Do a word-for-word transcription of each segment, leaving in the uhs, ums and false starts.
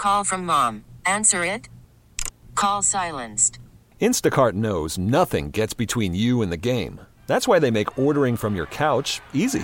Call from mom. Answer it. Call silenced. Instacart knows nothing gets between you and the game. That's why they make ordering from your couch easy.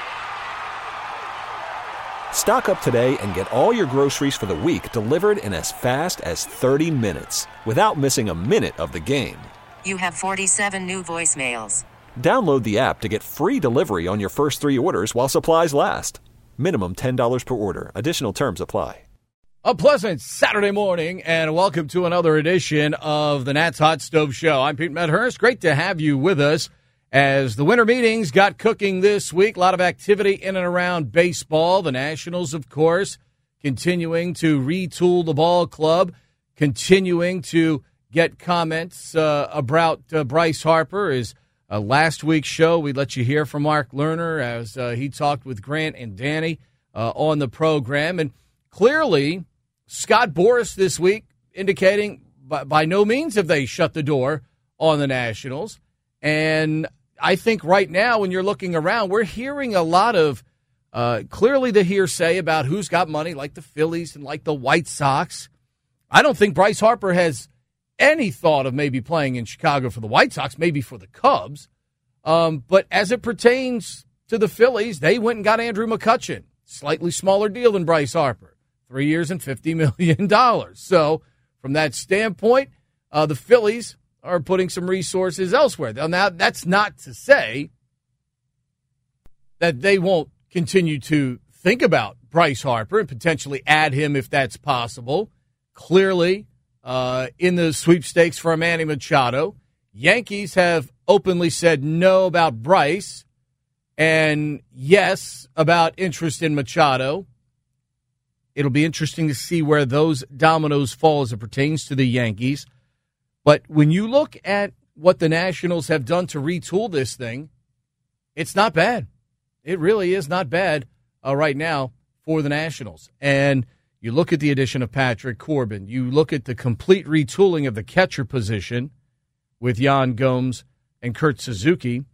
Stock up today and get all your groceries for the week delivered in as fast as thirty minutes without missing a minute of the game. You have forty-seven new voicemails. Download the app to get free delivery on your first three orders while supplies last. Minimum ten dollars per order. Additional terms apply. A pleasant Saturday morning, and welcome to another edition of the Nats Hot Stove Show. I'm Pete Medhurst. Great to have you with us as the winter meetings got cooking this week. A lot of activity in and around baseball. The Nationals, of course, continuing to retool the ball club, continuing to get comments uh, about uh, Bryce Harper. Is uh, last week's show, we let you hear from Mark Lerner as uh, he talked with Grant and Danny uh, on the program. And clearly, Scott Boras this week indicating by, by no means have they shut the door on the Nationals. And I think right now when you're looking around, we're hearing a lot of uh, clearly the hearsay about who's got money, like the Phillies and like the White Sox. I don't think Bryce Harper has any thought of maybe playing in Chicago for the White Sox, maybe for the Cubs. Um, but as it pertains to the Phillies, they went and got Andrew McCutchen, slightly smaller deal than Bryce Harper. Three years and fifty million dollars. So, from that standpoint, uh, the Phillies are putting some resources elsewhere. Now, that's not to say that they won't continue to think about Bryce Harper and potentially add him if that's possible. Clearly, uh, in the sweepstakes for Manny Machado, Yankees have openly said no about Bryce and yes about interest in Machado. It'll be interesting to see where those dominoes fall as it pertains to the Yankees. But when you look at what the Nationals have done to retool this thing, it's not bad. It really is not bad uh, right now for the Nationals. And you look at the addition of Patrick Corbin. You look at the complete retooling of the catcher position with Yan Gomes and Kurt Suzuki.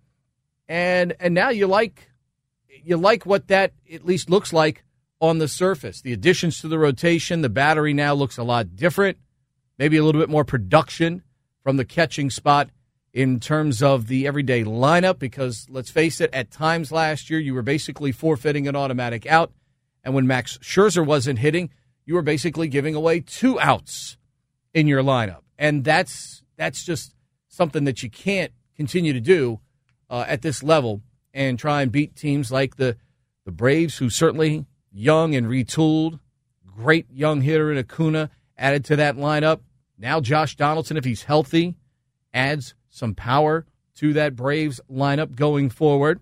And and now you like you like what that at least looks like on the surface. The additions to the rotation, the battery now looks a lot different. Maybe a little bit more production from the catching spot in terms of the everyday lineup, because let's face it, at times last year you were basically forfeiting an automatic out, and when Max Scherzer wasn't hitting, you were basically giving away two outs in your lineup. And that's that's just something that you can't continue to do uh, at this level and try and beat teams like the, the Braves, who certainly young and retooled, great young hitter in Acuna added to that lineup. Now Josh Donaldson, if he's healthy, adds some power to that Braves lineup going forward.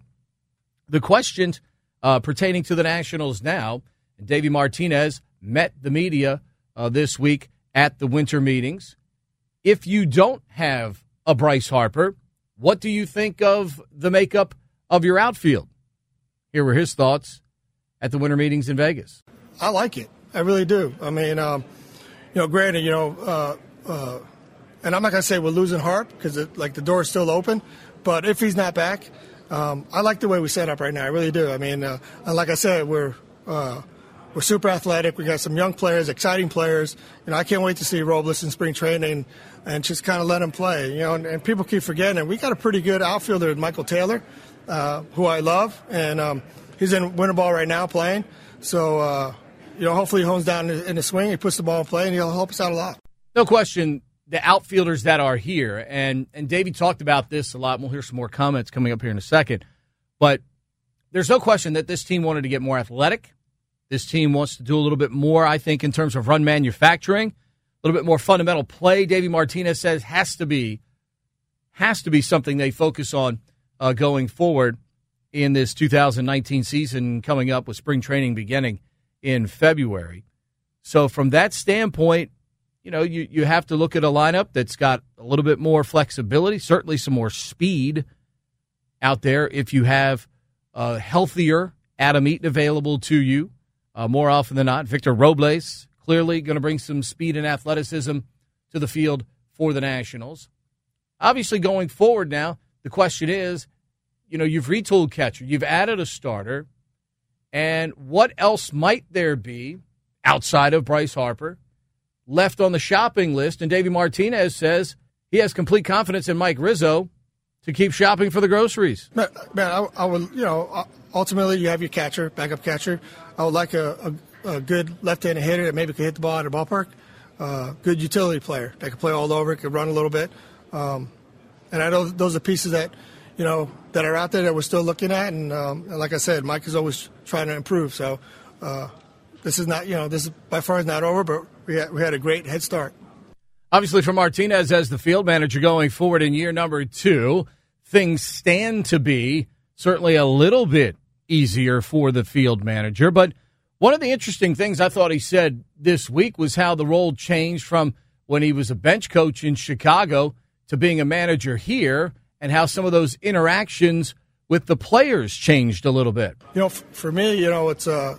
The questions uh, pertaining to the Nationals now, and Davey Martinez met the media uh, this week at the winter meetings. If you don't have a Bryce Harper, what do you think of the makeup of your outfield? Here were his thoughts at the winter meetings in Vegas. I like it. I really do. I mean, um, you know, granted, you know, uh, uh, and I'm not going to say we're losing Harp because, like, the door is still open. But if he's not back, um, I like the way we set up right now. I really do. I mean, uh, and like I said, we're uh, we're super athletic. We got some young players, exciting players. You know, I can't wait to see Robles in spring training and just kind of let him play. You know, and, and people keep forgetting it. We got a pretty good outfielder, Michael Taylor, uh, who I love, and um, he's in winter ball right now playing. So, uh, you know, hopefully he hones down in the swing, he puts the ball in play, and he'll help us out a lot. No question, the outfielders that are here, and, and Davey talked about this a lot, and we'll hear some more comments coming up here in a second, but there's no question that this team wanted to get more athletic. This team wants to do a little bit more, I think, in terms of run manufacturing, a little bit more fundamental play. Davey Martinez says has to be, has to be something they focus on uh, going forward in this two thousand nineteen season coming up with spring training beginning in February. So from that standpoint, you know, you, you have to look at a lineup that's got a little bit more flexibility, certainly some more speed out there if you have a healthier Adam Eaton available to you uh, more often than not. Victor Robles clearly going to bring some speed and athleticism to the field for the Nationals. Obviously going forward now, the question is, you know, you've retooled catcher, you've added a starter, and what else might there be outside of Bryce Harper left on the shopping list, and Davey Martinez says he has complete confidence in Mike Rizzo to keep shopping for the groceries. Man, man I, I would, you know, ultimately you have your catcher, backup catcher. I would like a, a, a good left-handed hitter that maybe could hit the ball at a ballpark. Uh, good utility player that could play all over, could run a little bit. Um, and I know those are pieces that, you know, that are out there that we're still looking at. And, um, and like I said, Mike is always trying to improve. So uh, this is not, you know, this is by far is not over, but we had, we had a great head start. Obviously, for Martinez as the field manager going forward in year number two, things stand to be certainly a little bit easier for the field manager. But one of the interesting things I thought he said this week was how the role changed from when he was a bench coach in Chicago to being a manager here, and how some of those interactions with the players changed a little bit. You know, f- for me, you know, it's uh,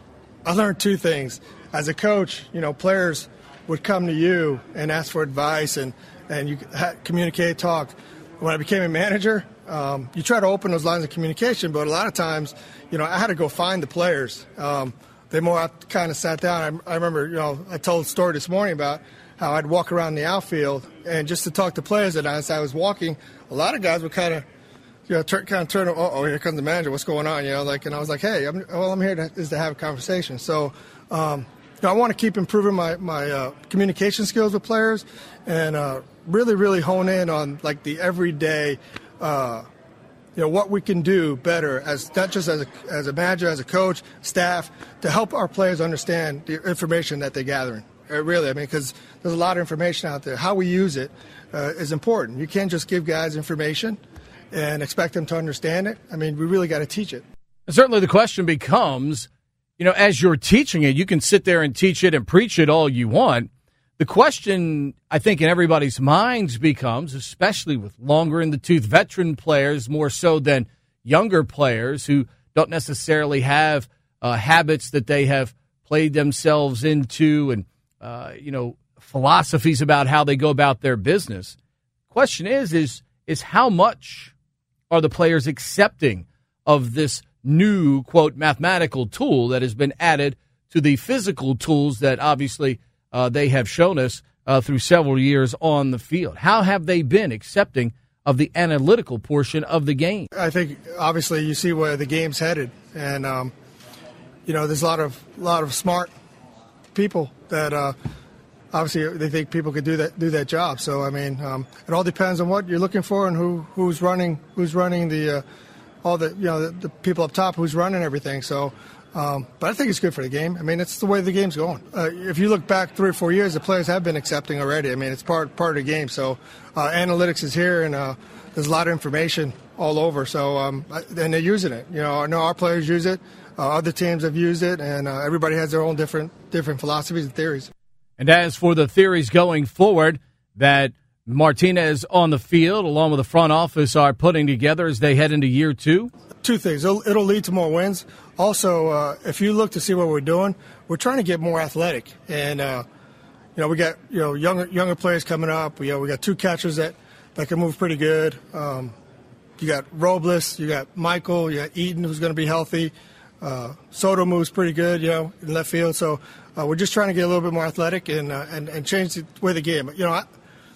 I learned two things. As a coach, you know, players would come to you and ask for advice, and, and you ha- communicate, talk. When I became a manager, um, you try to open those lines of communication, but a lot of times, you know, I had to go find the players. Um, they more kind of sat down. I, I remember, you know, I told a story this morning about how I'd walk around the outfield, and just to talk to players, and as I was walking, a lot of guys would kind of, you know, turn, kind of turn, oh, oh, here comes the manager, what's going on, you know, like, and I was like, hey, I'm, all I'm here to, is to have a conversation. So, um, you know, I want to keep improving my, my uh, communication skills with players, and uh, really, really hone in on, like, the everyday, uh, you know, what we can do better, as not just as a, as a manager, as a coach, staff, to help our players understand the information that they're gathering. Uh, really, I mean, because there's a lot of information out there. How we use it uh, is important. You can't just give guys information and expect them to understand it. I mean, we really got to teach it. And certainly the question becomes, you know, as you're teaching it, you can sit there and teach it and preach it all you want. The question, I think, in everybody's minds becomes, especially with longer in the tooth veteran players, more so than younger players who don't necessarily have uh, habits that they have played themselves into, and, uh, you know, philosophies about how they go about their business. Question is, is, is how much are the players accepting of this new, quote, mathematical tool that has been added to the physical tools that obviously uh, they have shown us uh, through several years on the field? How have they been accepting of the analytical portion of the game? I think, obviously, you see where the game's headed. And, um, you know, there's a lot of lot of smart people that uh, obviously they think people could do that do that job. So, I mean, um, it all depends on what you're looking for and who who's running who's running the uh, all the you know the, the people up top who's running everything. So, um, but I think it's good for the game. I mean, it's the way the game's going. Uh, if you look back three or four years, the players have been accepting already. I mean, it's part part of the game. So, uh, analytics is here, and uh, there's a lot of information all over. So, um, and they're using it. You know, I know our players use it. Uh, other teams have used it, and uh, everybody has their own different different philosophies and theories. And as for the theories going forward that Martinez on the field, along with the front office, are putting together as they head into year two? Two things. It'll, it'll lead to more wins. Also, uh, if you look to see what we're doing, we're trying to get more athletic. And, uh, you know, we got, you know, younger younger players coming up. We, you know, we got two catchers that, that can move pretty good. Um, you got Robles, you got Michael, you got Eaton, who's going to be healthy. Uh, Soto moves pretty good, you know, in left field. So uh, we're just trying to get a little bit more athletic and uh, and, and change the way the game. You know, I,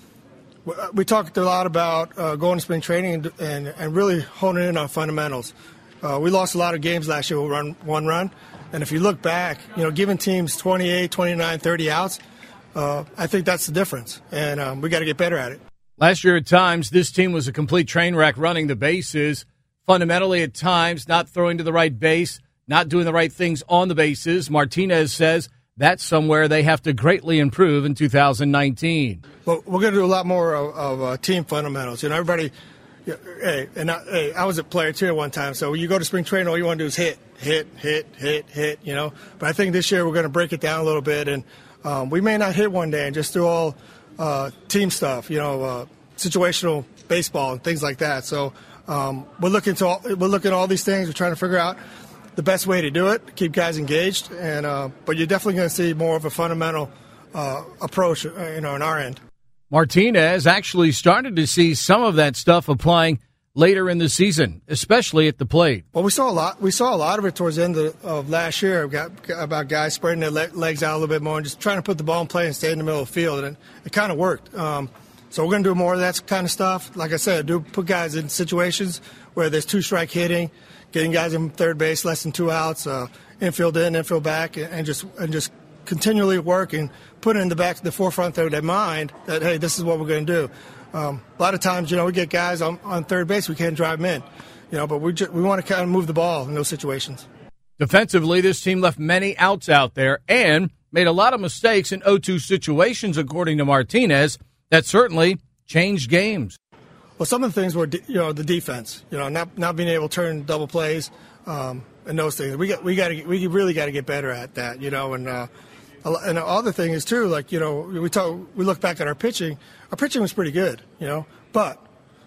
we talked a lot about uh, going to spring training and, and, and really honing in on fundamentals. Uh, we lost a lot of games last year with run, one run. And if you look back, you know, giving teams twenty-eight, twenty-nine, thirty outs, uh, I think that's the difference. And um, we got to get better at it. Last year at times, this team was a complete train wreck running the bases. Fundamentally at times, not throwing to the right base, not doing the right things on the bases. Martinez says that's somewhere they have to greatly improve in two thousand nineteen. Well, we're going to do a lot more of, of uh, team fundamentals. You know, everybody, you know, hey, and I, hey, I was a player too at one time. So when you go to spring training, all you want to do is hit, hit, hit, hit, hit, you know. But I think this year we're going to break it down a little bit. And um, we may not hit one day and just do all uh, team stuff, you know, uh, situational baseball and things like that. So um, we're looking to all, we're looking at all these things. We're trying to figure out the best way to do it, keep guys engaged, and uh, but you're definitely going to see more of a fundamental uh, approach, uh, you know, on our end. Martinez actually started to see some of that stuff applying later in the season, especially at the plate? Well, we saw a lot. We saw a lot of it towards the end of, of last year. We got, got about guys spreading their le- legs out a little bit more and just trying to put the ball in play and stay in the middle of the field, and it, it kind of worked. Um, so we're going to do more of that kind of stuff. Like I said, do put guys in situations where there's two-strike hitting, getting guys in third base, less than two outs, uh, infield in, infield back, and, and just and just continually work and put it in the back, the forefront of their mind that, hey, this is what we're going to do. Um, a lot of times, you know, we get guys on, on third base, we can't drive them in, you know, but we just, we want to kind of move the ball in those situations. Defensively, this team left many outs out there and made a lot of mistakes in oh two situations, according to Martinez. That certainly changed games. Well, some of the things were, you know, the defense, you know, not not being able to turn double plays um, and those things. We got we got to we really got to get better at that, you know. And uh, and the other thing is too, like, you know, we talk we look back at our pitching. Our pitching was pretty good, you know, but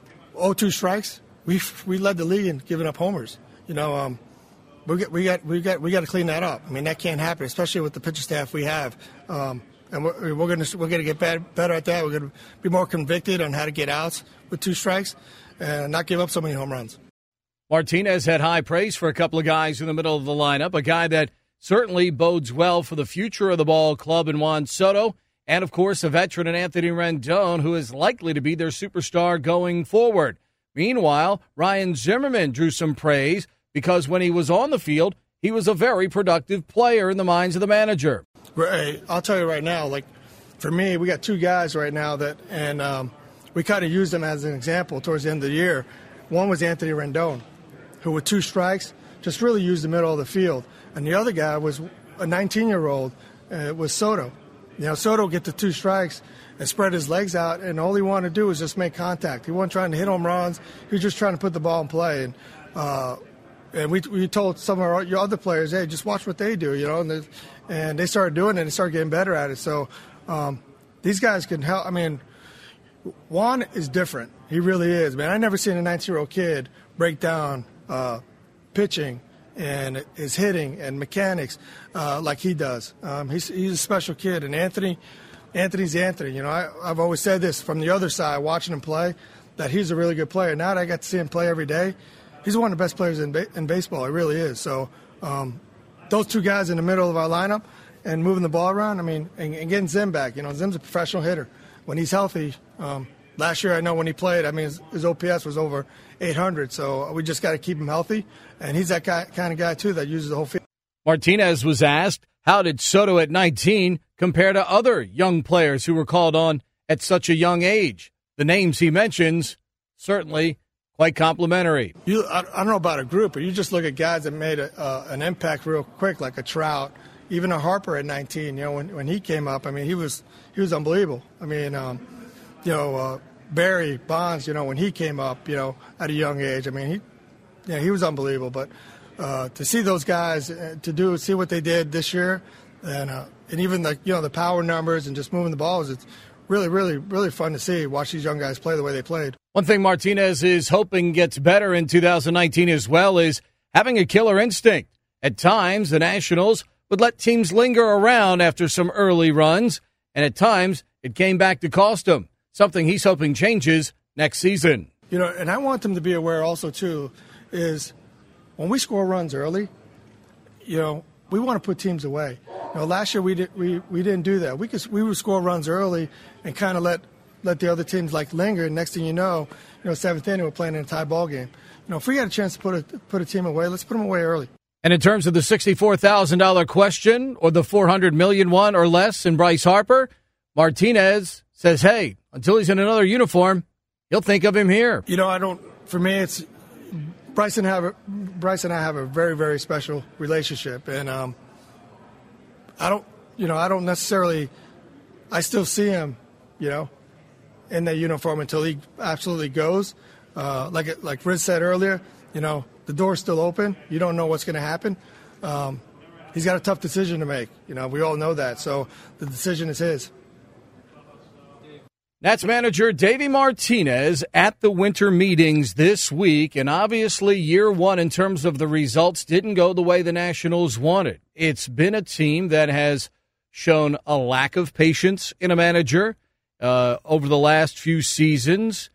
oh two strikes, we we led the league in giving up homers. You know, um, we got we got we got we got to clean that up. I mean, that can't happen, especially with the pitcher staff we have. Um, And we're, we're going to we're going to get better, better at that. We're going to be more convicted on how to get outs with two strikes and not give up so many home runs. Martinez had high praise for a couple of guys in the middle of the lineup, a guy that certainly bodes well for the future of the ball club in Juan Soto, and, of course, a veteran in Anthony Rendon, who is likely to be their superstar going forward. Meanwhile, Ryan Zimmerman drew some praise because when he was on the field, he was a very productive player in the minds of the manager. Right. I'll tell you right now, like, for me, we got two guys right now that, and um, we kind of used them as an example towards the end of the year. One was Anthony Rendon, who with two strikes just really used the middle of the field. And the other guy was a nineteen-year-old, uh, was Soto. You know, Soto would get the two strikes and spread his legs out, and all he wanted to do was just make contact. He wasn't trying to hit home runs. He was just trying to put the ball in play. And uh, and we we told some of our your other players, hey, just watch what they do, you know, and they, and they started doing it and started getting better at it. So um, these guys can help. I mean, Juan is different. He really is, man. I never seen a nineteen-year-old kid break down uh, pitching and his hitting and mechanics uh, like he does. Um, he's he's a special kid, and Anthony, Anthony's Anthony. You know, I, I've always said this from the other side, watching him play, that he's a really good player. Now that I got to see him play every day, he's one of the best players in ba- in baseball. He really is. So um, those two guys in the middle of our lineup and moving the ball around, I mean, and, and getting Zim back. You know, Zim's a professional hitter. When he's healthy, um, last year I know when he played, I mean, his, his O P S was over eight hundred. So we just got to keep him healthy. And he's that guy, kind of guy, too, that uses the whole field. Martinez was asked, how did Soto at nineteen compare to other young players who were called on at such a young age? The names he mentions, certainly quite complimentary. You, I, I don't know about a group, but you just look at guys that made a, uh, an impact real quick, like a Trout, even a Harper at nineteen. You know, when, when he came up, I mean, he was he was unbelievable. I mean, um, you know, uh, Barry Bonds, you know, when he came up, you know, at a young age, I mean, he, yeah, he was unbelievable. But uh, to see those guys, uh, to do, see what they did this year, and uh, and even the, you know, the power numbers and just moving the balls, it's really, really, really fun to see, watch these young guys play the way they played. One thing Martinez is hoping gets better in two thousand nineteen as well is having a killer instinct. At times, the Nationals would let teams linger around after some early runs, and at times it came back to cost him, something he's hoping changes next season. You know, and I want them to be aware also, too, is when we score runs early, you know, we want to put teams away. You know, last year we did, we, we didn't do that. We could we would score runs early and kind of let let the other teams like linger. And next thing you know, you know, seventh inning we're playing in a tie ball game. You know, if we got a chance to put a put a team away, let's put them away early. And in terms of the sixty-four thousand dollars question or the four hundred million dollars one or less in Bryce Harper, Martinez says, hey, until he's in another uniform, he'll think of him here. You know, I don't. For me, it's Bryce and have a, Bryce and I have a very, very special relationship, and um, I don't, you know, I don't necessarily. I still see him, you know, in that uniform until he absolutely goes. Uh, like like Riz said earlier, you know, the door's still open. You don't know what's going to happen. Um, he's got a tough decision to make. You know, we all know that. So the decision is his. Nats manager Davey Martinez at the winter meetings this week, and obviously year one in terms of the results didn't go the way the Nationals wanted. It's been a team that has shown a lack of patience in a manager uh, over the last few seasons,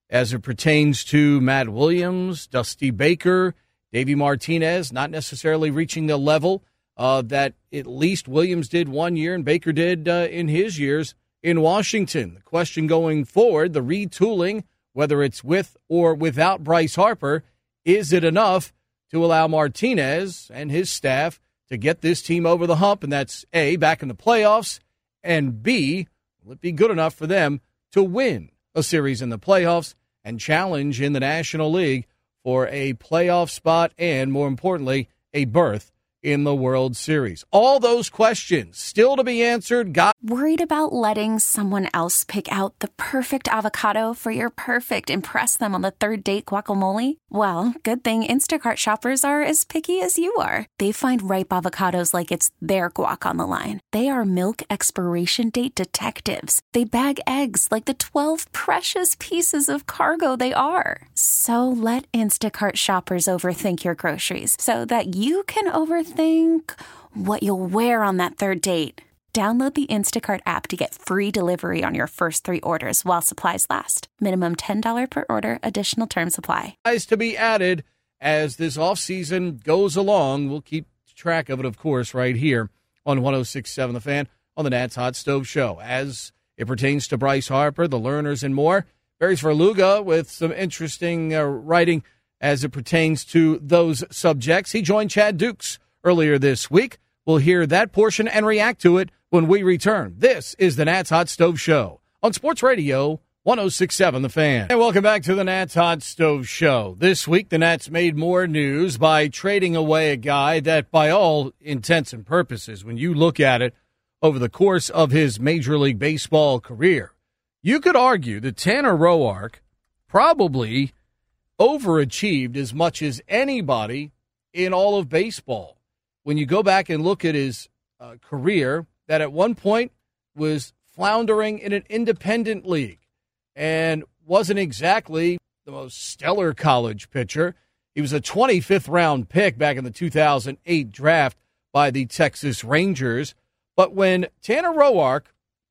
as it pertains to Matt Williams, Dusty Baker, Davey Martinez, not necessarily reaching the level uh, that at least Williams did one year and Baker did uh, in his years in Washington. The question going forward, the retooling, whether it's with or without Bryce Harper, is it enough to allow Martinez and his staff to get this team over the hump? And that's A, back in the playoffs, and B, will it be good enough for them to win a series in the playoffs and challenge in the National League for a playoff spot and, more importantly, a berth in the World Series? All those questions still to be answered. Got Worried about letting someone else pick out the perfect avocado for your perfect impress them on the third date guacamole? Well, good thing Instacart shoppers are as picky as you are. They find ripe avocados like it's their guac on the line. They are milk expiration date detectives. They bag eggs like the twelve precious pieces of cargo they are. So let Instacart shoppers overthink your groceries so that you can overthink what you'll wear on that third date. Download the Instacart app to get free delivery on your first three orders while supplies last. Minimum ten dollars per order. Additional terms apply. To be added as this offseason goes along. We'll keep track of it, of course, right here on one oh six point seven The Fan on the Nats Hot Stove Show. As it pertains to Bryce Harper, the Lerners, and more, Barry Svrluga with some interesting uh, writing as it pertains to those subjects. He joined Chad Dukes earlier this week. We'll hear that portion and react to it when we return. This is the Nats Hot Stove Show on Sports Radio one oh six point seven The Fan. And welcome back to the Nats Hot Stove Show. This week, the Nats made more news by trading away a guy that, by all intents and purposes, when you look at it over the course of his Major League Baseball career, you could argue that Tanner Roark probably overachieved as much as anybody in all of baseball. When you go back and look at his uh, career, that at one point was floundering in an independent league and wasn't exactly the most stellar college pitcher. He was a twenty-fifth round pick back in the two thousand eight draft by the Texas Rangers. But when Tanner Roark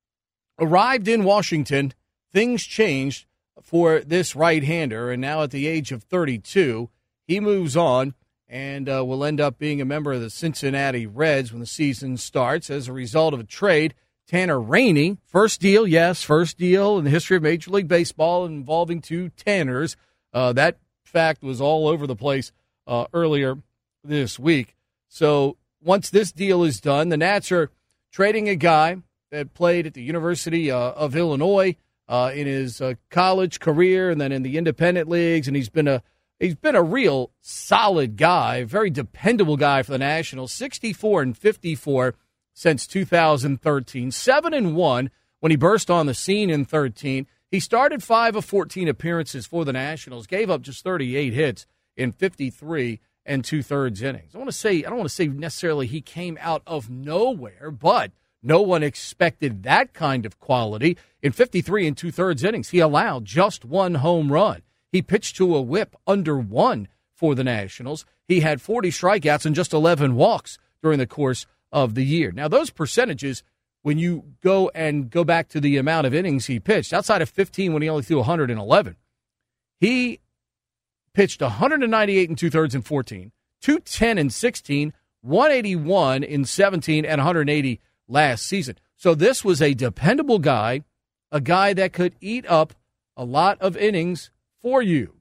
arrived in Washington, things changed for this right-hander, and now at the age of thirty-two, he moves on and uh, will end up being a member of the Cincinnati Reds when the season starts as a result of a trade. Tanner Rainey, first deal, yes, first deal in the history of Major League Baseball involving two Tanners. Uh, that fact was all over the place uh, earlier this week. So once this deal is done, the Nats are trading a guy that played at the University uh, of Illinois uh, in his uh, college career and then in the independent leagues, and he's been a He's been a real solid guy, very dependable guy for the Nationals, sixty-four and fifty-four since two thousand thirteen, seven and one when he burst on the scene in thirteen. He started five of fourteen appearances for the Nationals, gave up just thirty-eight hits in fifty-three and two-thirds innings. I want to say I don't want to say necessarily he came out of nowhere, but no one expected that kind of quality. In fifty-three and two-thirds innings, he allowed just one home run. He pitched to a whip under one for the Nationals. He had forty strikeouts and just eleven walks during the course of the year. Now, those percentages, when you go and go back to the amount of innings he pitched, outside of fifteen when he only threw one hundred eleven, he pitched one ninety-eight and two-thirds in fourteen, two ten in sixteen, one eighty-one in seventeen, and one eighty last season. So this was a dependable guy, a guy that could eat up a lot of innings for you.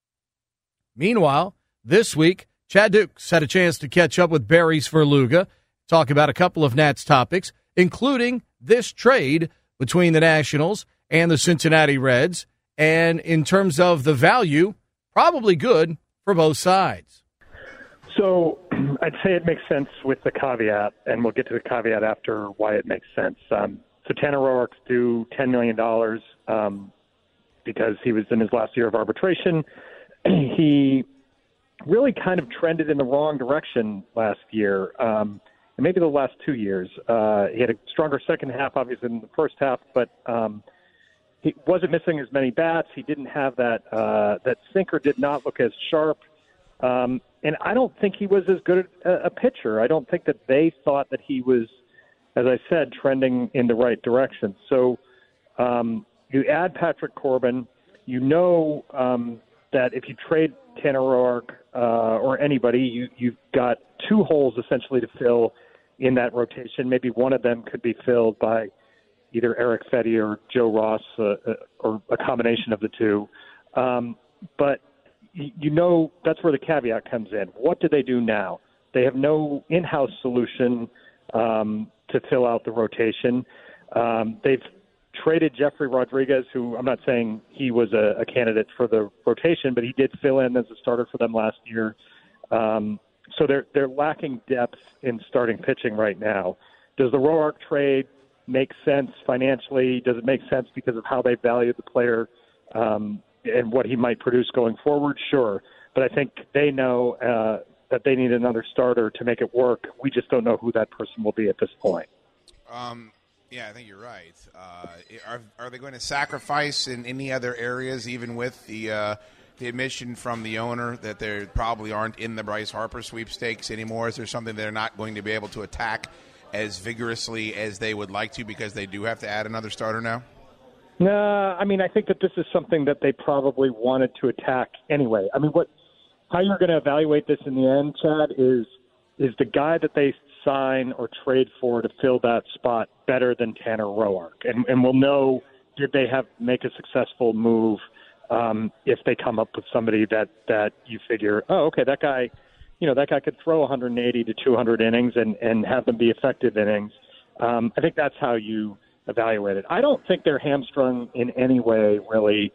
Meanwhile, this week, Chad Dukes had a chance to catch up with Barry Svrluga, talk about a couple of Nats topics, including this trade between the Nationals and the Cincinnati Reds, and in terms of the value, probably good for both sides. So I'd say it makes sense with the caveat, and we'll get to the caveat after why it makes sense. Um, so Tanner Roark's due ten million dollars. Um, because he was in his last year of arbitration. He really kind of trended in the wrong direction last year, um, and maybe the last two years. Uh, he had a stronger second half, obviously, than the first half, but um, he wasn't missing as many bats. He didn't have that uh, – that sinker did not look as sharp. Um, and I don't think he was as good a, a pitcher. I don't think that they thought that he was, as I said, trending in the right direction. So um, – you add Patrick Corbin, you know um, that if you trade Tanner Roark uh, or anybody, you, you've got two holes essentially to fill in that rotation. Maybe one of them could be filled by either Eric Fedde or Joe Ross, uh, or a combination of the two. Um, but you know that's where the caveat comes in. What do they do now? They have no in-house solution um, to fill out the rotation. Um, they've traded Jeffrey Rodriguez, who I'm not saying he was a, a candidate for the rotation, but he did fill in as a starter for them last year. Um, so they're they're lacking depth in starting pitching right now. Does the Roark trade make sense financially? Does it make sense because of how they value the player um, and what he might produce going forward? Sure. But I think they know uh, that they need another starter to make it work. We just don't know who that person will be at this point. Um, yeah, I think you're right. Uh, are, are they going to sacrifice in any other areas, even with the uh, the admission from the owner that they probably aren't in the Bryce Harper sweepstakes anymore? Is there something they're not going to be able to attack as vigorously as they would like to because they do have to add another starter now? No, I mean, I think that this is something that they probably wanted to attack anyway. I mean, what how you're going to evaluate this in the end, Chad, is is the guy that they sign or trade for to fill that spot better than Tanner Roark? And, and we'll know, did they have make a successful move um, if they come up with somebody that, that you figure, oh, okay, that guy – you know, that guy could throw one eighty to two hundred innings and, and have them be effective innings. Um, I think that's how you evaluate it. I don't think they're hamstrung in any way, really,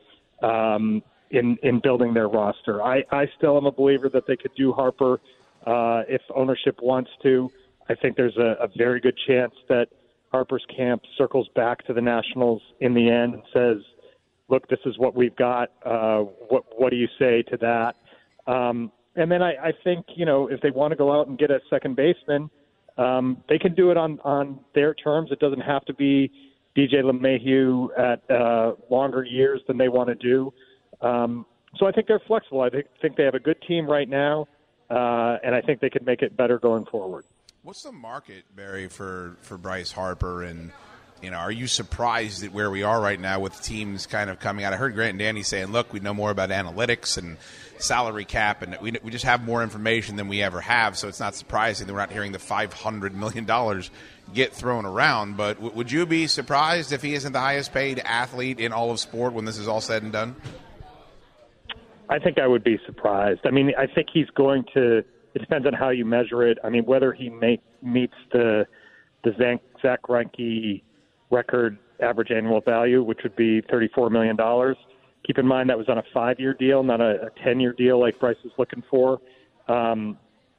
um, in, in building their roster. I, I still am a believer that they could do Harper uh, if ownership wants to. I think there's a, a very good chance that Harper's camp circles back to the Nationals in the end and says, look, this is what we've got. Uh, what, what do you say to that? Um, And then I, I think, you know, if they want to go out and get a second baseman, um, they can do it on, on their terms. It doesn't have to be D J LeMahieu at uh, longer years than they want to do. Um, so I think they're flexible. I think, think they have a good team right now, uh, and I think they could make it better going forward. What's the market, Barry, for, for Bryce Harper? And, you know, are you surprised at where we are right now with teams kind of coming out? I heard Grant and Danny saying, look, we know more about analytics and salary cap, and we we just have more information than we ever have, so it's not surprising that we're not hearing the five hundred million dollars get thrown around. But w- would you be surprised if he isn't the highest paid athlete in all of sport when this is all said and done? I think I would be surprised. I mean, I think he's going to – it depends on how you measure it. I mean, whether he make, meets the the Zach, Zach Greinke record average annual value, which would be thirty-four million dollars. Keep in mind that was on a five-year deal, not a, a ten-year deal like Bryce is looking for. Um,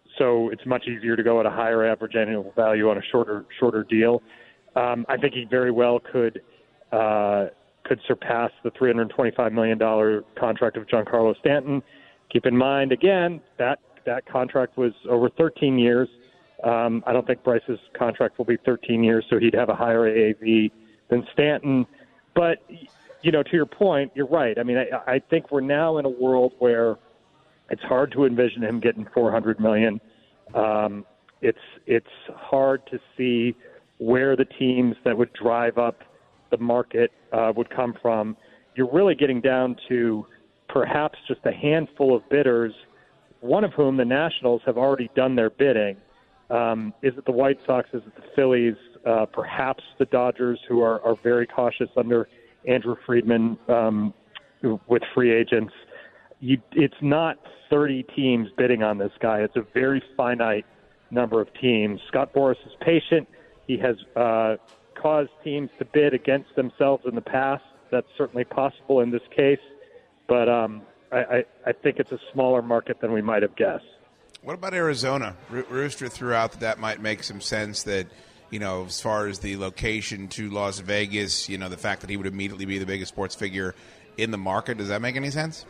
so it's much easier to go at a higher average annual value on a shorter shorter deal. Um, I think he very well could uh, could surpass the three hundred twenty-five million dollars contract of Giancarlo Stanton. Keep in mind, again, that, that contract was over thirteen years. Um, I don't think Bryce's contract will be thirteen years, so he'd have a higher A A V than Stanton. But you know, to your point, you're right. I mean, I, I think we're now in a world where it's hard to envision him getting four hundred million dollars. Um, it's it's hard to see where the teams that would drive up the market uh, would come from. You're really getting down to perhaps just a handful of bidders, one of whom, the Nationals, have already done their bidding. Um, is it the White Sox? Is it the Phillies? Uh, perhaps the Dodgers, who are, are very cautious under Andrew Friedman um, with free agents. You, it's not thirty teams bidding on this guy. It's a very finite number of teams. Scott Boras is patient. He has uh, caused teams to bid against themselves in the past. That's certainly possible in this case. But um, I, I, I think it's a smaller market than we might have guessed. What about Arizona? Ro- Rooster threw out that that might make some sense, that, you know, as far as the location to Las Vegas, you know, the fact that he would immediately be the biggest sports figure in the market. Does that make any sense?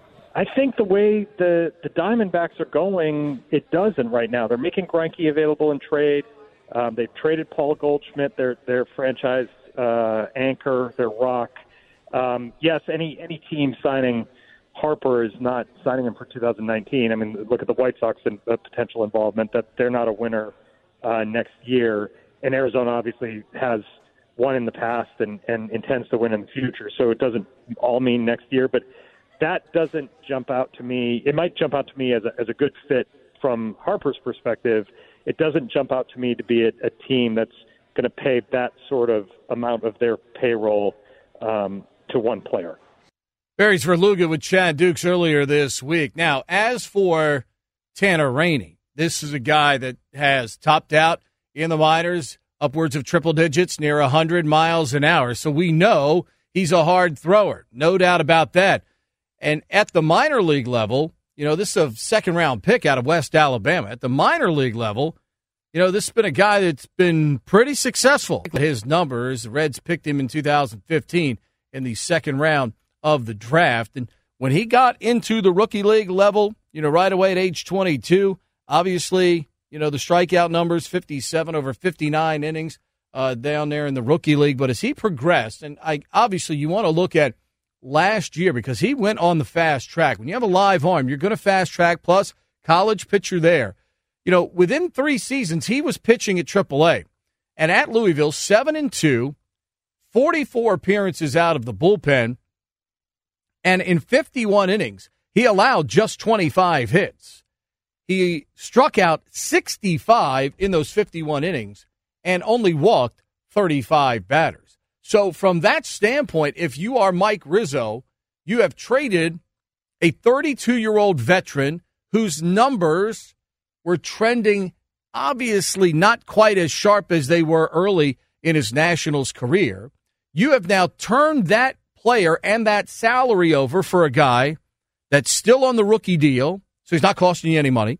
I think the way the, the Diamondbacks are going, it doesn't right now. They're making Greinke available in trade. Um, they've traded Paul Goldschmidt, their their franchise uh, anchor, their rock. Um, yes, any any team signing Harper is not signing him for two thousand nineteen. I mean, look at the White Sox and uh, potential involvement, that they're not a winner uh, next year. And Arizona obviously has won in the past and, and intends to win in the future. So it doesn't all mean next year, but that doesn't jump out to me. It might jump out to me as a, as a good fit from Harper's perspective. It doesn't jump out to me to be a, a team that's going to pay that sort of amount of their payroll um, to one player. Barry's Verluga with Chad Dukes earlier this week. Now, as for Tanner Rainey, this is a guy that has topped out in the minors, upwards of triple digits, near one hundred miles an hour. So we know he's a hard thrower, no doubt about that. And at the minor league level, you know, this is a second-round pick out of West Alabama. At the minor league level, you know, this has been a guy that's been pretty successful. His numbers, the Reds picked him in two thousand fifteen in the second round of the draft. And when he got into the rookie league level, you know, right away at age twenty-two, obviously, you know, the strikeout numbers, fifty-seven over fifty-nine innings uh, down there in the rookie league. But as he progressed, and I obviously you want to look at last year because he went on the fast track. When you have a live arm, you're going to fast track, plus college pitcher there. You know, within three seasons, he was pitching at triple A. And at Louisville, seven and two, forty-four appearances out of the bullpen. And in fifty-one innings, he allowed just twenty-five hits. He struck out sixty-five in those fifty-one innings and only walked thirty-five batters. So from that standpoint, if you are Mike Rizzo, you have traded a thirty-two-year-old veteran whose numbers were trending obviously not quite as sharp as they were early in his Nationals career. You have now turned that player and that salary over for a guy that's still on the rookie deal, so he's not costing you any money,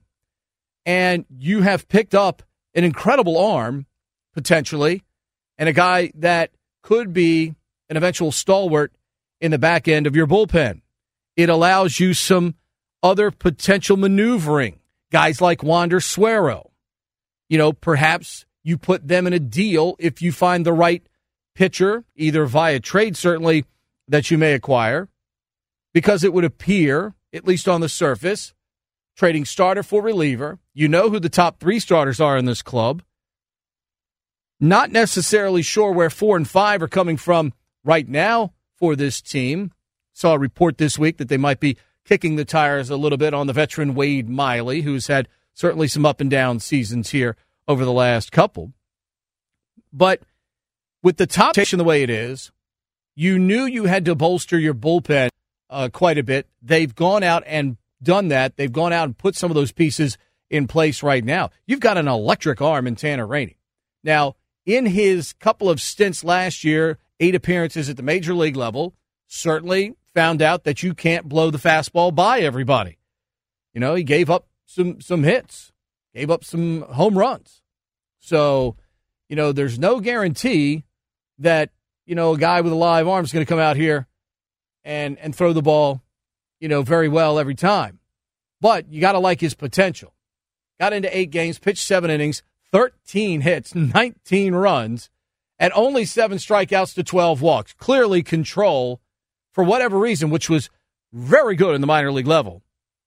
and you have picked up an incredible arm, potentially, and a guy that could be an eventual stalwart in the back end of your bullpen. It allows you some other potential maneuvering. Guys like Wander Suero, you know, perhaps you put them in a deal if you find the right pitcher, either via trade, certainly, that you may acquire, because it would appear, at least on the surface, trading starter for reliever. You know who the top three starters are in this club. Not necessarily sure where four and five are coming from right now for this team. Saw a report this week that they might be kicking the tires a little bit on the veteran Wade Miley, who's had certainly some up and down seasons here over the last couple. But with the top rotation the way it is, you knew you had to bolster your bullpen uh, quite a bit. They've gone out and done that. They've gone out and put some of those pieces in place right now. You've got an electric arm in Tanner Rainey. Now, in his couple of stints last year, eight appearances at the major league level, certainly found out that you can't blow the fastball by everybody. You know, he gave up some some hits, gave up some home runs. So, you know, there's no guarantee that, you know, a guy with a live arm is going to come out here and, and throw the ball, you know, very well every time. But you got to like his potential. Got into eight games, pitched seven innings, thirteen hits, nineteen runs, and only seven strikeouts to twelve walks. Clearly control, for whatever reason, which was very good in the minor league level,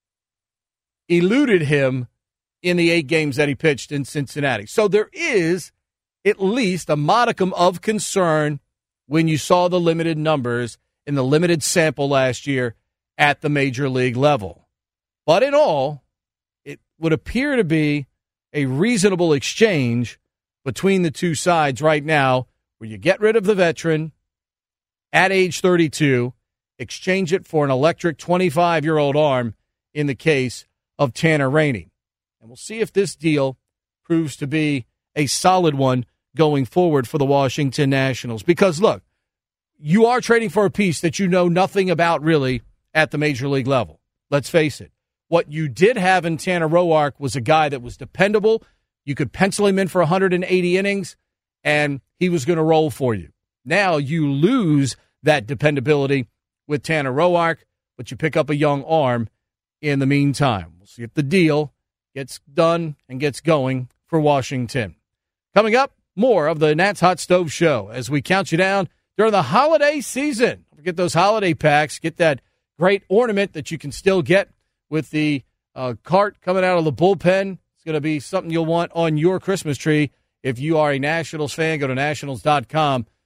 eluded him in the eight games that he pitched in Cincinnati. So there is at least a modicum of concern when you saw the limited numbers in the limited sample last year at the major league level. But in all, it would appear to be a reasonable exchange between the two sides right now, where you get rid of the veteran at age thirty-two, exchange it for an electric twenty-five-year-old arm in the case of Tanner Rainey. And we'll see if this deal proves to be a solid one going forward for the Washington Nationals. Because, look, you are trading for a piece that you know nothing about really at the major league level. Let's face it. What you did have in Tanner Roark was a guy that was dependable. You could pencil him in for one hundred eighty innings, and he was going to roll for you. Now you lose that dependability with Tanner Roark, but you pick up a young arm in the meantime. We'll see if the deal gets done and gets going for Washington. Coming up, more of the Nats Hot Stove Show as we count you down during the holiday season. Don't forget those holiday packs. Get that great ornament that you can still get with the uh, cart coming out of the bullpen. It's going to be something you'll want on your Christmas tree. If you are a Nationals fan, go to nationals dot com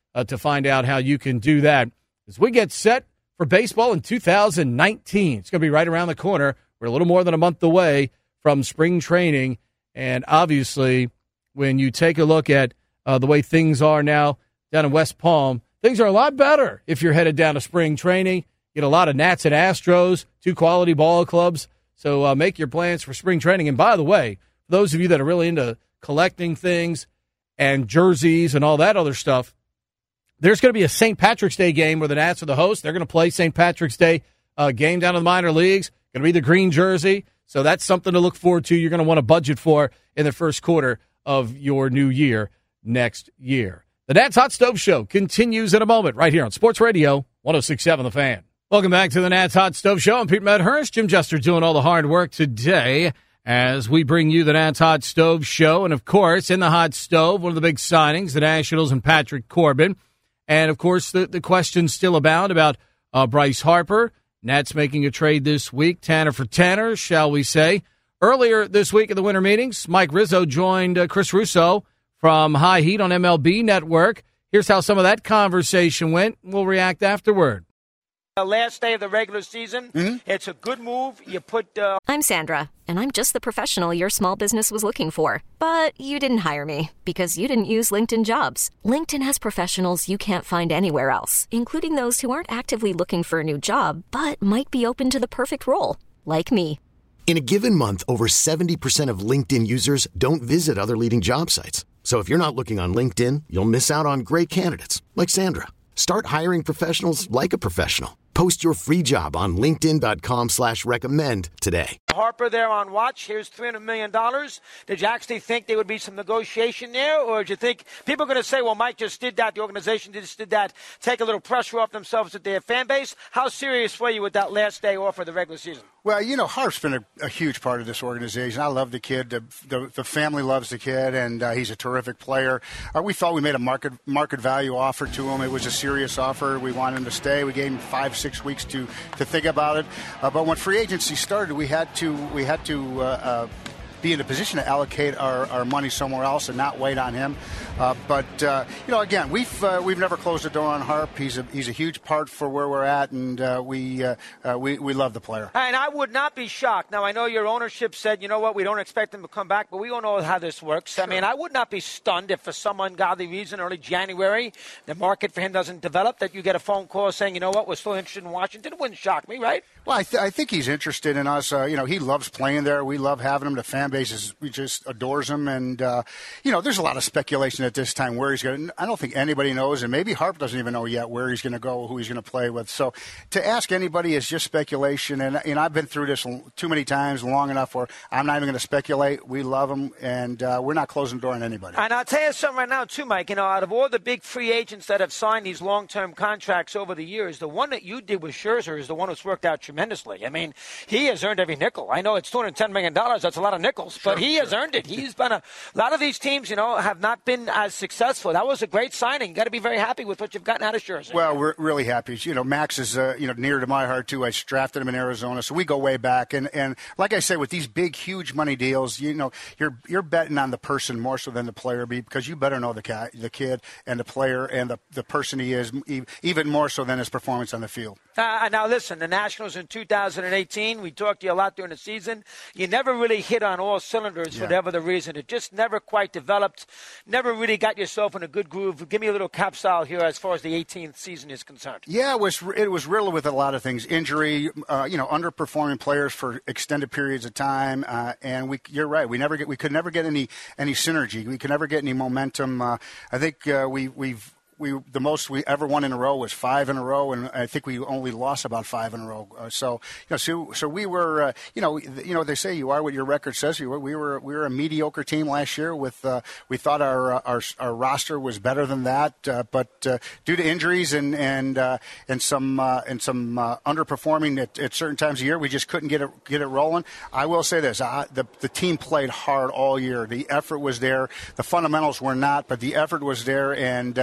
uh, to find out how you can do that as we get set for baseball in two thousand nineteen. It's going to be right around the corner. We're a little more than a month away from spring training, and obviously when you take a look at uh, the way things are now down in West Palm, things are a lot better if you're headed down to spring training. Get a lot of Nats and Astros, two quality ball clubs. So uh, make your plans for spring training. And by the way, for those of you that are really into collecting things and jerseys and all that other stuff, there's going to be a Saint Patrick's Day game where the Nats are the host. They're going to play Saint Patrick's Day uh, game down in the minor leagues. Going to be the green jersey. So that's something to look forward to. You're going to want to budget for in the first quarter of your new year next year. The Nats Hot Stove Show continues in a moment right here on Sports Radio one oh six point seven The Fan. Welcome back to the Nats Hot Stove Show. I'm Pete Medhurst. Jim Jester doing all the hard work today as we bring you the Nats Hot Stove Show. And, of course, in the hot stove, one of the big signings, the Nationals and Patrick Corbin. And, of course, the, the questions still abound about uh, Bryce Harper. Nats making a trade this week, Tanner for Tanner, shall we say. Earlier this week in the winter meetings, Mike Rizzo joined uh, Chris Russo from High Heat on M L B Network. Here's how some of that conversation went. We'll react afterward. The last day of the regular season, mm-hmm. It's a good move. You put. Uh... I'm Sandra, and I'm just the professional your small business was looking for. But you didn't hire me because you didn't use LinkedIn Jobs. LinkedIn has professionals you can't find anywhere else, including those who aren't actively looking for a new job, but might be open to the perfect role, like me. In a given month, over seventy percent of LinkedIn users don't visit other leading job sites. So if you're not looking on LinkedIn, you'll miss out on great candidates like Sandra. Start hiring professionals like a professional. Post your free job on linkedin.com slash recommend today. Harper there on watch. Here's three hundred million dollars. Did you actually think there would be some negotiation there? Or did you think people are going to say, well, Mike just did that, the organization just did that, take a little pressure off themselves with their fan base? How serious were you with that last day off of the regular season? Well, you know, Harp's been a, a huge part of this organization. I love the kid. The, the, the family loves the kid, and uh, he's a terrific player. Uh, we thought we made a market market value offer to him. It was a serious offer. We wanted him to stay. We gave him five, six weeks to, to think about it. Uh, but when free agency started, we had to we had to uh, uh, be in a position to allocate our, our money somewhere else and not wait on him. Uh, but uh, you know, again, we've uh, we've never closed the door on Harp. He's a he's a huge part for where we're at, and uh, we uh, uh, we we love the player. And I would not be shocked. Now I know your ownership said, you know what, we don't expect him to come back, but we all know how this works. Sure. I mean, I would not be stunned if for some ungodly reason, early January, the market for him doesn't develop. That you get a phone call saying, you know what, we're still interested in Washington. It wouldn't shock me, right? Well, I, th- I think he's interested in us. Uh, you know, he loves playing there. We love having him. The fan base is, we just adores him. And, uh, you know, there's a lot of speculation at this time where he's going to – I don't think anybody knows, and maybe Harp doesn't even know yet where he's going to go, who he's going to play with. So to ask anybody is just speculation. And, and I've been through this too many times, long enough where I'm not even going to speculate. We love him, and uh, we're not closing the door on anybody. And I'll tell you something right now, too, Mike. You know, out of all the big free agents that have signed these long-term contracts over the years, the one that you did with Scherzer is the one who's worked out tremendously. I mean, he has earned every nickel. I know it's two hundred ten million dollars. That's a lot of nickels, sure, but he sure. has earned it. He's been a, a lot of these teams, you know, have not been as successful. That was a great signing. You got to be very happy with what you've gotten out of Scherzer. Well, we're really happy. You know, Max is, uh, you know, near to my heart, too. I drafted him in Arizona, so we go way back. And, and like I say, with these big, huge money deals, you know, you're you're betting on the person more so than the player, because you better know the, ca- the kid and the player and the, the person he is, even more so than his performance on the field. Uh, now, listen, the Nationals in two thousand eighteen, we talked to you a lot during the season. You never really hit on all cylinders, yeah. whatever the reason. It just never quite developed, never really got yourself in a good groove. Give me a little capsule here as far as the eighteenth season is concerned. Yeah, it was it was riddled with a lot of things. Injury, uh, you know, underperforming players for extended periods of time. Uh, and we, you're right, we never get, we could never get any, any synergy. We could never get any momentum. Uh, I think uh, we, we've, We the most we ever won in a row was five in a row, and I think we only lost about five in a row. Uh, so, you know, so, so we were, uh, you know, you know, they say you are what your record says you were. We were we were a mediocre team last year. With uh, we thought our, uh, our our roster was better than that, uh, but uh, due to injuries and and uh, and some uh, and some uh, underperforming at, at certain times of year, we just couldn't get it get it rolling. I will say this: I, the the team played hard all year. The effort was there. The fundamentals were not, but the effort was there, and uh, the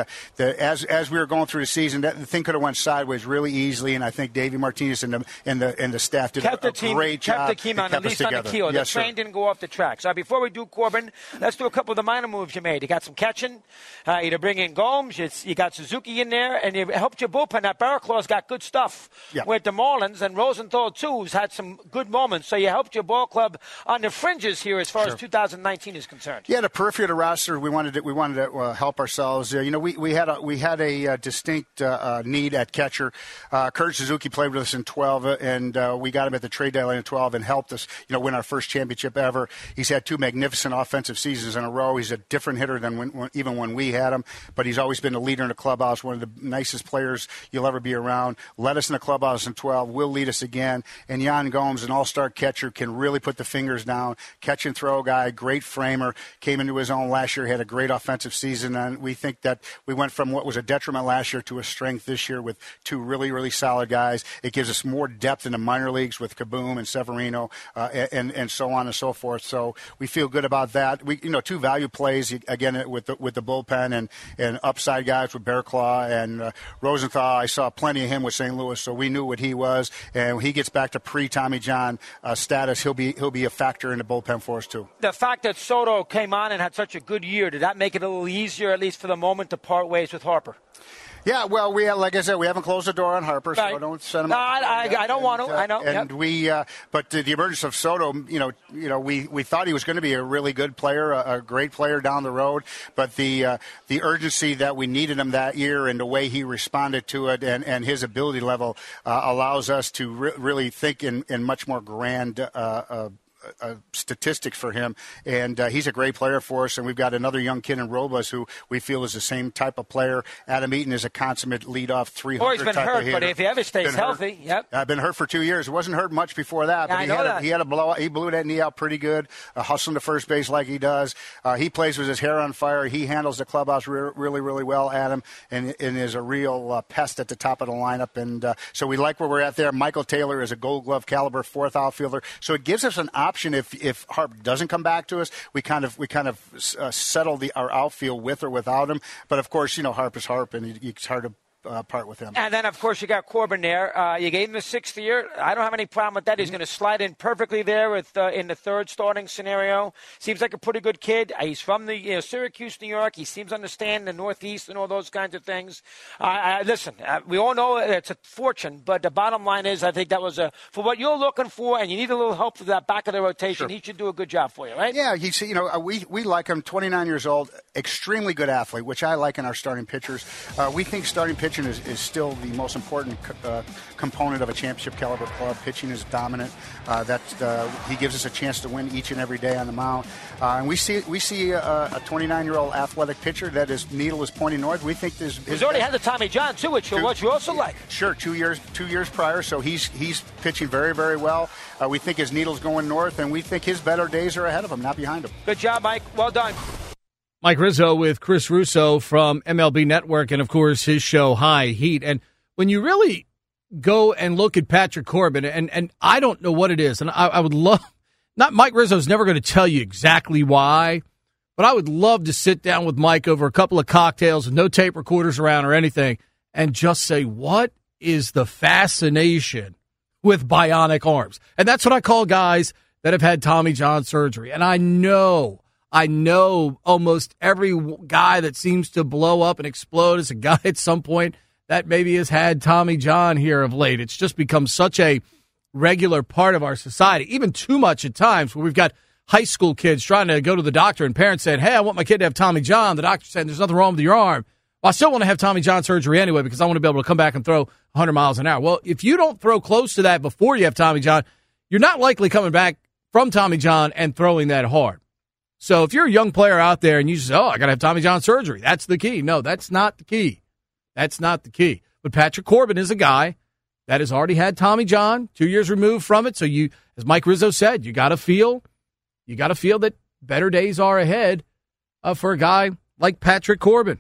that as as we were going through the season, that the thing could have went sideways really easily, and I think Davey Martinez and the and the and the staff did kept a, the team, great kept job. the team on, at least on the keel. Yes, the train sir. didn't go off the tracks. Uh, before we do Corbin, let's do a couple of the minor moves you made. You got some catching. Uh, you to bring in Gomes. You, you got Suzuki in there, and you helped your bullpen. That Barraclaw's got good stuff yeah. with the Marlins, and Rosenthal too has had some good moments. So you helped your ball club on the fringes here as far sure. as two thousand nineteen is concerned. Yeah, the periphery of the roster, we wanted to, we wanted to uh, help ourselves. Uh, you know, we, we had a we had a uh, distinct uh, uh, need at catcher. Uh, Kurt Suzuki played with us in twelve, uh, and uh, we got him at the trade deadline in twelve and helped us, you know, win our first championship ever. He's had two magnificent offensive seasons in a row. He's a different hitter than when, when, even when we had him, but he's always been a leader in the clubhouse, one of the nicest players you'll ever be around. Led us in the clubhouse in twelve, will lead us again. And Yan Gomes, an all-star catcher, can really put the fingers down, catch and throw guy, great framer, came into his own last year, had a great offensive season, and we think that we went from what was a detriment last year to a strength this year with two really, really solid guys. It gives us more depth in the minor leagues with Kaboom and Severino uh, and and so on and so forth. So we feel good about that. We, you know, two value plays again with the, with the bullpen and, and upside guys with Bearclaw and uh, Rosenthal. I saw plenty of him with Saint Louis, so we knew what he was. And when he gets back to pre-Tommy John uh, status, he'll be he'll be a factor in the bullpen for us too. The fact that Soto came on and had such a good year, did that make it a little easier, at least for the moment, to part ways with Harper? Yeah, well, we have, like I said, we haven't closed the door on Harper, so right. don't send him. No, I, I, I don't and, want to. Uh, I know. And yep. we, uh, but the, the emergence of Soto, you know, you know, we, we thought he was going to be a really good player, a, a great player down the road, but the uh, the urgency that we needed him that year and the way he responded to it and, and his ability level uh, allows us to re- really think in, in much more grand. Uh, uh, Uh, statistics for him, and uh, he's a great player for us. And we've got another young kid in Robles who we feel is the same type of player. Adam Eaton is a consummate leadoff three hundred Or he's been type hurt, of hitter. but if he ever stays been healthy, hurt. yep. I've uh, been hurt for two years. It wasn't hurt much before that, but yeah, he I know had that. a, he had a blowout. He blew that knee out pretty good, uh, hustling to first base like he does. Uh, he plays with his hair on fire. He handles the clubhouse re- really, really well, Adam, and, and is a real uh, pest at the top of the lineup. And uh, so we like where we're at there. Michael Taylor is a Gold Glove caliber fourth outfielder, so it gives us an option if if Harp doesn't come back to us. We kind of we kind of uh, settle the our outfield with or without him. But of course, you know, Harp is Harp, and he, it's hard to uh, part with him. And then, of course, you got Corbin there. Uh, you gave him the sixth year. I don't have any problem with that. He's going to slide in perfectly there with uh, in the third starting scenario. Seems like a pretty good kid. Uh, he's from the you know, Syracuse, New York. He seems to understand the Northeast and all those kinds of things. Uh, uh, listen, uh, we all know it's a fortune, but the bottom line is I think that was a for what you're looking for, and you need a little help for that back of the rotation. Sure. He should do a good job for you, right? Yeah, he's you know we we like him. twenty-nine years old, extremely good athlete, which I like in our starting pitchers. Uh, we think starting pitching is, is still the most important uh, component of a championship caliber club. Pitching is dominant. Uh, that uh, he gives us a chance to win each and every day on the mound. Uh, and we see we see a, a twenty-nine-year-old athletic pitcher that his needle is pointing north. We think there's he's already had the Tommy John too, which two, what you also like. Sure, two years two years prior, so he's he's pitching very very well. Uh, we think his needle's going north, and we think his better days are ahead of him, not behind him. Good job, Mike. Well done. Mike Rizzo with Chris Russo from M L B Network and, of course, his show High Heat. And when you really go and look at Patrick Corbin, and, and I don't know what it is, and I, I would love – not Mike Rizzo's never going to tell you exactly why, but I would love to sit down with Mike over a couple of cocktails with no tape recorders around or anything and just say, what is the fascination with bionic arms? And that's what I call guys that have had Tommy John surgery. And I know – I know almost every guy that seems to blow up and explode is a guy at some point that maybe has had Tommy John here of late. It's just become such a regular part of our society, even too much at times, where we've got high school kids trying to go to the doctor and parents saying, hey, I want my kid to have Tommy John. The doctor saying there's nothing wrong with your arm. Well, I still want to have Tommy John surgery anyway because I want to be able to come back and throw one hundred miles an hour. Well, if you don't throw close to that before you have Tommy John, you're not likely coming back from Tommy John and throwing that hard. So if you're a young player out there and you say, oh, I got to have Tommy John surgery, that's the key. No, that's not the key. That's not the key. But Patrick Corbin is a guy that has already had Tommy John, two years removed from it. So you, as Mike Rizzo said, you got to feel, you got to feel that better days are ahead uh, for a guy like Patrick Corbin.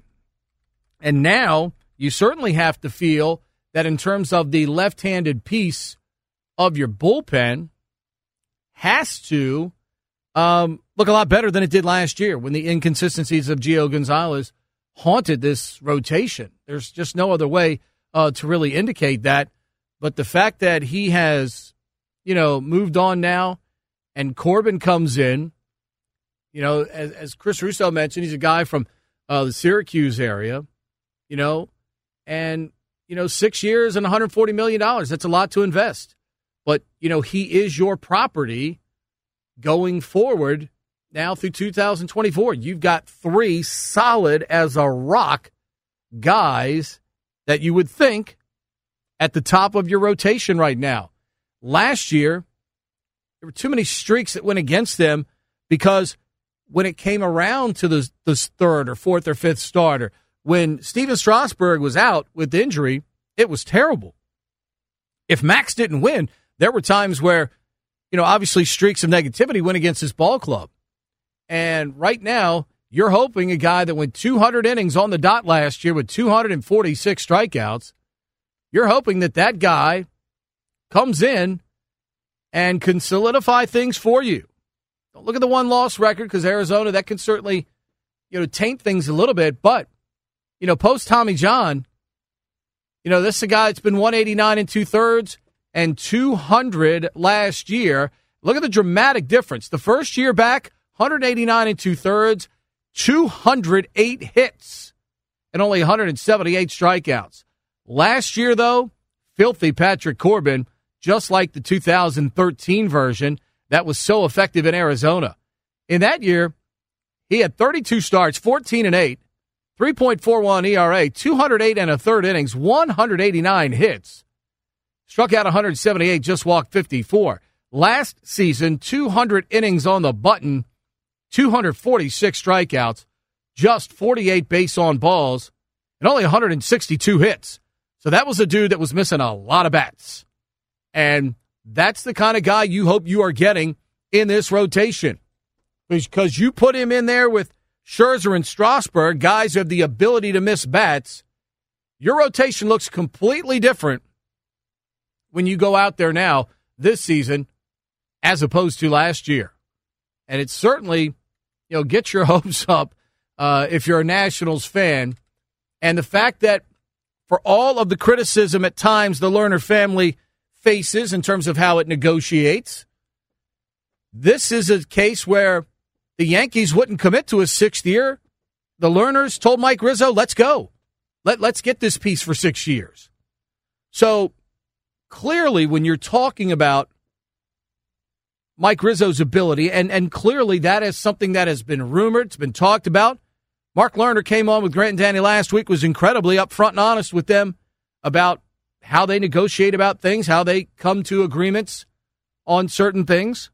And now you certainly have to feel that in terms of the left-handed piece of your bullpen has to um, look a lot better than it did last year when the inconsistencies of Gio Gonzalez haunted this rotation. There's just no other way uh, to really indicate that. But the fact that he has, you know, moved on now and Corbin comes in, you know, as, as Chris Russo mentioned, he's a guy from uh, the Syracuse area, you know, and, you know, six years and one hundred forty million dollars. That's a lot to invest. But, you know, he is your property going forward now through two thousand twenty-four. You've got three solid as a rock guys that you would think at the top of your rotation right now. Last year, there were too many streaks that went against them because when it came around to the, the third or fourth or fifth starter, when Steven Strasburg was out with injury, it was terrible. If Max didn't win, there were times where, you know, obviously streaks of negativity went against his ball club. And right now, you're hoping a guy that went two hundred innings on the dot last year with two hundred forty-six strikeouts, you're hoping that that guy comes in and can solidify things for you. Don't look at the one-loss record because Arizona, that can certainly, you know, taint things a little bit. But, you know, post Tommy John, you know, this is a guy that's been one eighty-nine and two-thirds and two hundred last year. Look at the dramatic difference. The first year back, one eighty-nine and two-thirds, two hundred eight hits, and only one hundred seventy-eight strikeouts. Last year, though, filthy Patrick Corbin, just like the two thousand thirteen version that was so effective in Arizona. In that year, he had thirty-two starts, fourteen and eight, three point four one E R A, two hundred eight and a third innings, one hundred eighty-nine hits. Struck out one hundred seventy-eight, just walked fifty-four. Last season, two hundred innings on the button, two hundred forty-six strikeouts, just forty-eight base on balls, and only one hundred sixty-two hits. So that was a dude that was missing a lot of bats. And that's the kind of guy you hope you are getting in this rotation. Because you put him in there with Scherzer and Strasburg, guys who have the ability to miss bats, your rotation looks completely different when you go out there now this season as opposed to last year. And it's certainly, you know, get your hopes up uh, if you're a Nationals fan. And the fact that for all of the criticism at times the Lerner family faces in terms of how it negotiates, this is a case where the Yankees wouldn't commit to a sixth year. The Lerners told Mike Rizzo, let's go. Let, let's get this piece for six years. So clearly when you're talking about Mike Rizzo's ability, and, and clearly that is something that has been rumored, it's been talked about. Mark Lerner came on with Grant and Danny last week, was incredibly upfront and honest with them about how they negotiate about things, how they come to agreements on certain things.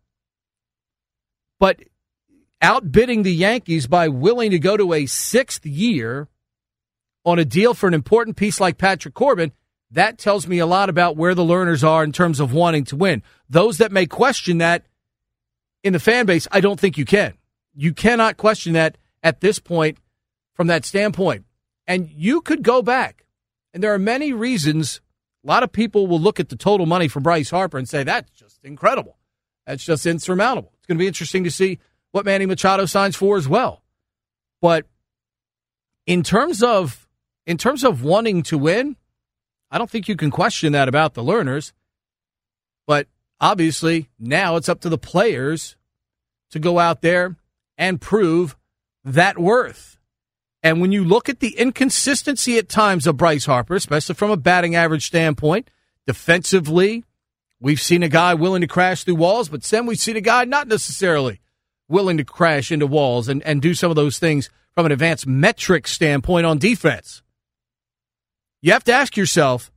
But outbidding the Yankees by willing to go to a sixth year on a deal for an important piece like Patrick Corbin, that tells me a lot about where the Lerners are in terms of wanting to win. Those that may question that in the fan base, I don't think you can. You cannot question that at this point from that standpoint. And you could go back, and there are many reasons. A lot of people will look at the total money for Bryce Harper and say, that's just incredible. That's just insurmountable. It's going to be interesting to see what Manny Machado signs for as well. But in terms of in terms of wanting to win, I don't think you can question that about the Lerners. But obviously, now it's up to the players to go out there and prove that worth. And when you look at the inconsistency at times of Bryce Harper, especially from a batting average standpoint, defensively, we've seen a guy willing to crash through walls, but then we've seen a guy not necessarily willing to crash into walls and, and do some of those things from an advanced metric standpoint on defense. You have to ask yourself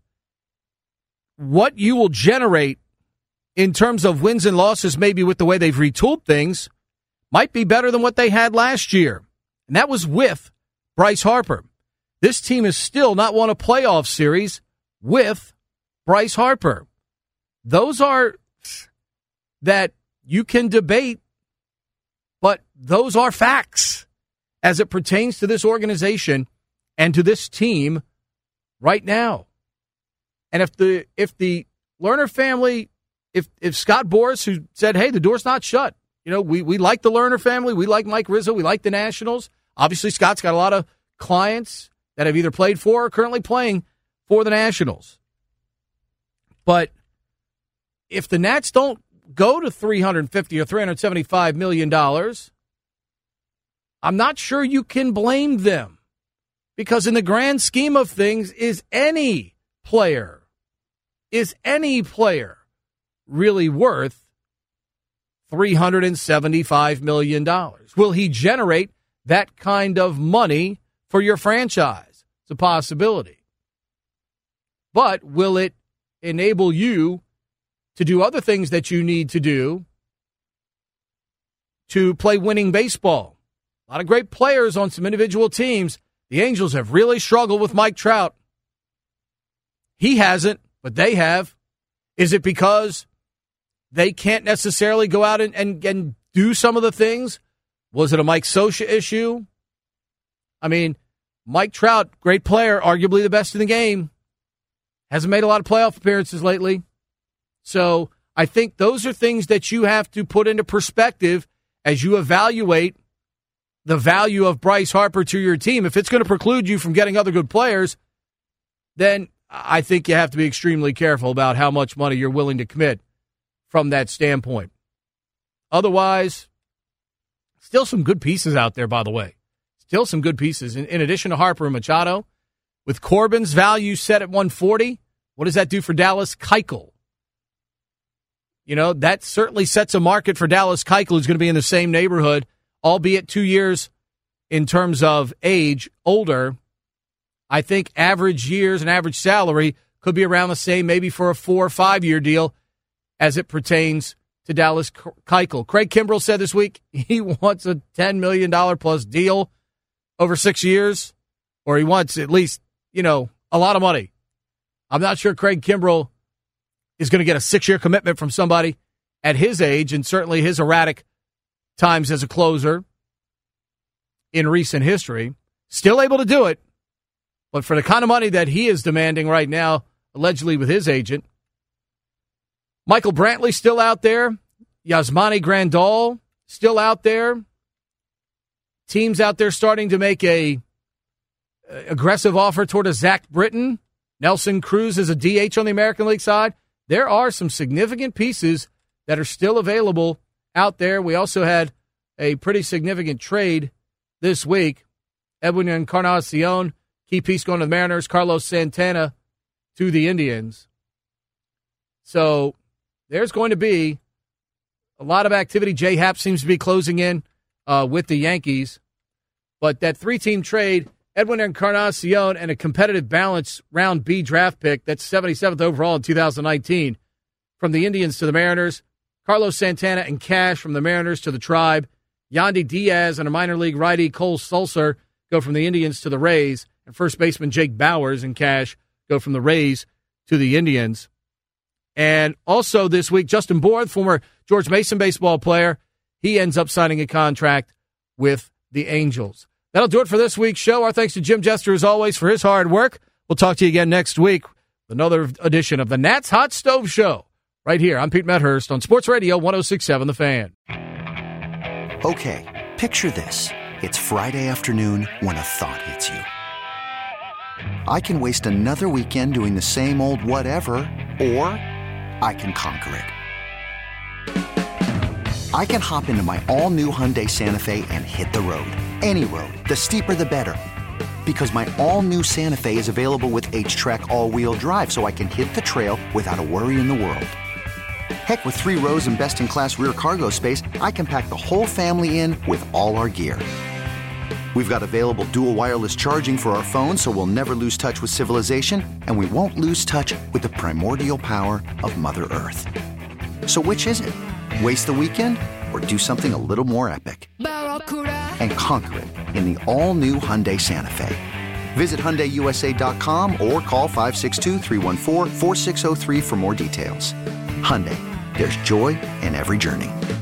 what you will generate in terms of wins and losses, maybe with the way they've retooled things, might be better than what they had last year. And that was with Bryce Harper. This team has still not won a playoff series with Bryce Harper. Those are that you can debate, but those are facts as it pertains to this organization and to this team right now. And if the if the Lerner family, if if Scott Boras, who said, hey, the door's not shut, you know, we, we like the Lerner family, we like Mike Rizzo, we like the Nationals. Obviously, Scott's got a lot of clients that have either played for or currently playing for the Nationals. But if the Nats don't go to three hundred fifty or three hundred seventy-five million dollars, I'm not sure you can blame them. Because in the grand scheme of things, is any player, is any player really worth three hundred seventy-five million dollars? Will he generate that kind of money for your franchise? It's a possibility. But will it enable you to do other things that you need to do to play winning baseball? A lot of great players on some individual teams. The Angels have really struggled with Mike Trout. He hasn't, but they have. Is it because they can't necessarily go out and, and, and do some of the things? Was it a Mike Scioscia issue? I mean, Mike Trout, great player, arguably the best in the game. Hasn't made a lot of playoff appearances lately. So I think those are things that you have to put into perspective as you evaluate the value of Bryce Harper to your team. If it's going to preclude you from getting other good players, then I think you have to be extremely careful about how much money you're willing to commit from that standpoint. Otherwise, still some good pieces out there, by the way. Still some good pieces. In, in addition to Harper and Machado, with Corbin's value set at one forty, what does that do for Dallas Keuchel? You know, that certainly sets a market for Dallas Keuchel, who's going to be in the same neighborhood, albeit two years in terms of age older. I think average years and average salary could be around the same, maybe for a four or five-year deal as it pertains to Dallas Keuchel. Craig Kimbrell said this week he wants a ten million dollars plus deal over six years, or he wants at least, you know, a lot of money. I'm not sure Craig Kimbrell is going to get a six-year commitment from somebody at his age and certainly his erratic times as a closer in recent history. Still able to do it, but for the kind of money that he is demanding right now, allegedly with his agent. Michael Brantley still out there. Yasmani Grandal still out there. Teams out there starting to make a uh, aggressive offer toward a Zach Britton. Nelson Cruz is a D H on the American League side. There are some significant pieces that are still available out there. We also had a pretty significant trade this week. Edwin Encarnacion, key piece going to the Mariners. Carlos Santana to the Indians. So there's going to be a lot of activity. J Happ seems to be closing in uh, with the Yankees. But that three-team trade, Edwin Encarnacion and a competitive balance round B draft pick, that's seventy-seventh overall in two thousand nineteen, from the Indians to the Mariners. Carlos Santana and cash from the Mariners to the Tribe. Yandy Diaz and a minor league righty, Cole Sulser, go from the Indians to the Rays. And first baseman Jake Bowers and cash go from the Rays to the Indians. And also this week, Justin Bour, former George Mason baseball player, he ends up signing a contract with the Angels. That'll do it for this week's show. Our thanks to Jim Jester, as always, for his hard work. We'll talk to you again next week with another edition of the Nats Hot Stove Show. Right here, I'm Pete Medhurst on Sports Radio one oh six point seven The Fan. Okay, picture this. It's Friday afternoon when a thought hits you. I can waste another weekend doing the same old whatever, or I can conquer it. I can hop into my all-new Hyundai Santa Fe and hit the road. Any road. The steeper, the better. Because my all-new Santa Fe is available with H-Track all-wheel drive, so I can hit the trail without a worry in the world. Heck, with three rows and best-in-class rear cargo space, I can pack the whole family in with all our gear. We've got available dual wireless charging for our phones, so we'll never lose touch with civilization, and we won't lose touch with the primordial power of Mother Earth. So which is it? Waste the weekend or do something a little more epic? And conquer it in the all-new Hyundai Santa Fe. Visit Hyundai U S A dot com or call five six two, three one four, four six zero three for more details. Hyundai, there's joy in every journey.